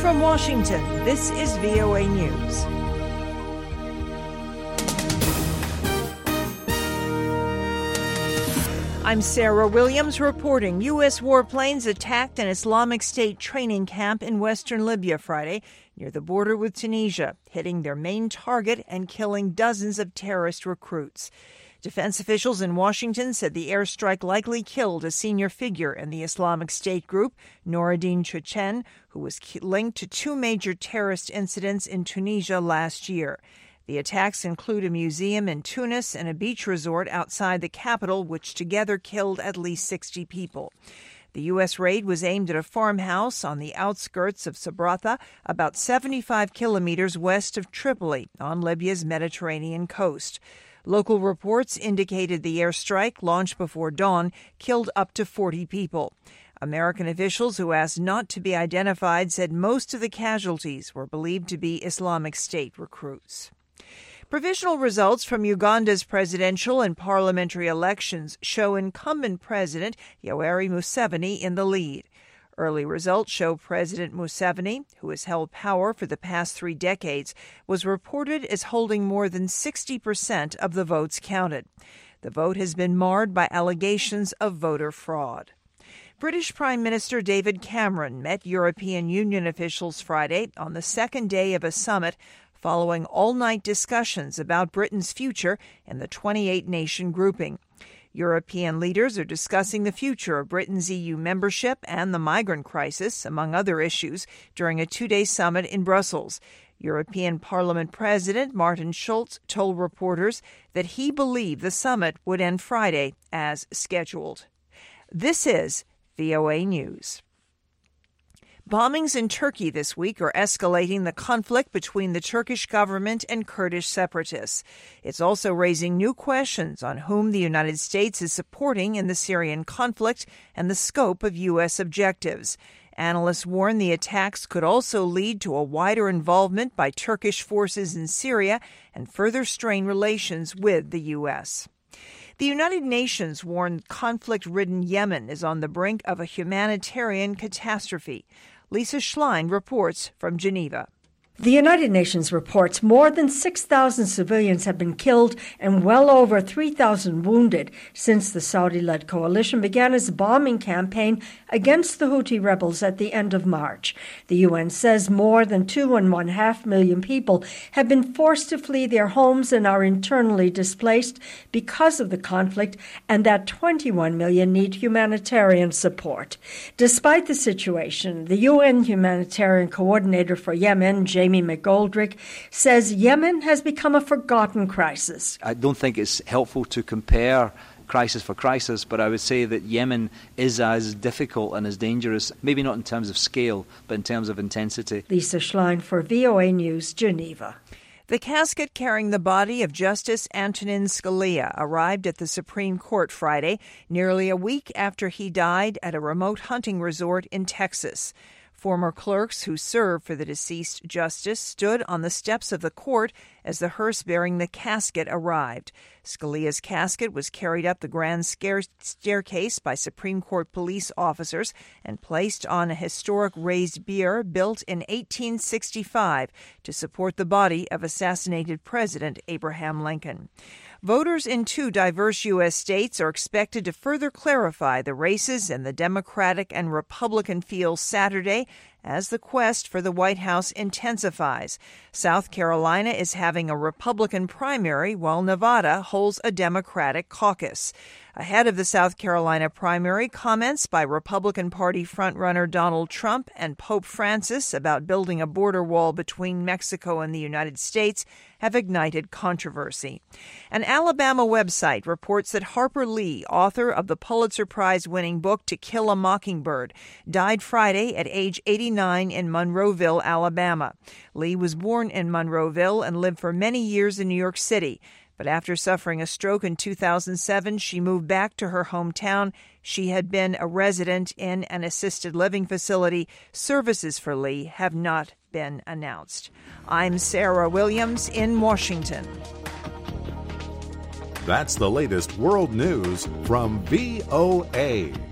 from Washington, this is VOA News. I'm Sarah Williams reporting U.S. warplanes attacked an Islamic State training camp in western Libya Friday near the border with Tunisia, hitting their main target and killing dozens of terrorist recruits. Defense officials in Washington said the airstrike likely killed a senior figure in the Islamic State group, Noureddin Chechen, who was linked to two major terrorist incidents in Tunisia last year. The attacks include a museum in Tunis and a beach resort outside the capital, which together killed at least 60 people. The U.S. raid was aimed at a farmhouse on the outskirts of Sabratha, about 75 kilometers west of Tripoli, on Libya's Mediterranean coast. Local reports indicated the airstrike, launched before dawn, killed up to 40 people. American officials who asked not to be identified said most of the casualties were believed to be Islamic State recruits. Provisional results from Uganda's presidential and parliamentary elections show incumbent President Yoweri Museveni in the lead. Early results show President Museveni, who has held power for the past 3 decades, was reported as holding more than 60% of the votes counted. The vote has been marred by allegations of voter fraud. British Prime Minister David Cameron met European Union officials Friday on the second day of a summit following all-night discussions about Britain's future in the 28-nation grouping. European leaders are discussing the future of Britain's EU membership and the migrant crisis, among other issues, during a 2-day summit in Brussels. European Parliament President Martin Schulz told reporters that he believed the summit would end Friday as scheduled. This is VOA News. Bombings in Turkey this week are escalating the conflict between the Turkish government and Kurdish separatists. It's also raising new questions on whom the United States is supporting in the Syrian conflict and the scope of U.S. objectives. Analysts warn the attacks could also lead to a wider involvement by Turkish forces in Syria and further strain relations with the U.S. The United Nations warned conflict-ridden Yemen is on the brink of a humanitarian catastrophe. Lisa Schlein reports from Geneva. The United Nations reports more than 6,000 civilians have been killed and well over 3,000 wounded since the Saudi-led coalition began its bombing campaign against the Houthi rebels at the end of March. The UN says more than 2.5 million people have been forced to flee their homes and are internally displaced because of the conflict, and that 21 million need humanitarian support. Despite the situation, the UN humanitarian coordinator for Yemen, Jamie McGoldrick, says Yemen has become a forgotten crisis. I don't think it's helpful to compare crisis for crisis, but I would say that Yemen is as difficult and as dangerous, maybe not in terms of scale, but in terms of intensity. Lisa Schlein for VOA News, Geneva. The casket carrying the body of Justice Antonin Scalia arrived at the Supreme Court Friday, nearly a week after he died at a remote hunting resort in Texas. Former clerks who served for the deceased justice stood on the steps of the court as the hearse bearing the casket arrived. Scalia's casket was carried up the grand staircase by Supreme Court police officers and placed on a historic raised bier built in 1865 to support the body of assassinated President Abraham Lincoln. Voters in 2 diverse U.S. states are expected to further clarify the races in the Democratic and Republican field Saturday as the quest for the White House intensifies. South Carolina is having a Republican primary while Nevada holds a Democratic caucus. Ahead of the South Carolina primary, comments by Republican Party frontrunner Donald Trump and Pope Francis about building a border wall between Mexico and the United States have ignited controversy. An Alabama website reports that Harper Lee, author of the Pulitzer Prize-winning book To Kill a Mockingbird, died Friday at age 89 in Monroeville, Alabama. Lee was born in Monroeville and lived for many years in New York City. But after suffering a stroke in 2007, she moved back to her hometown. She had been a resident in an assisted living facility. Services for Lee have not been announced. I'm Sarah Williams in Washington. That's the latest world news from VOA.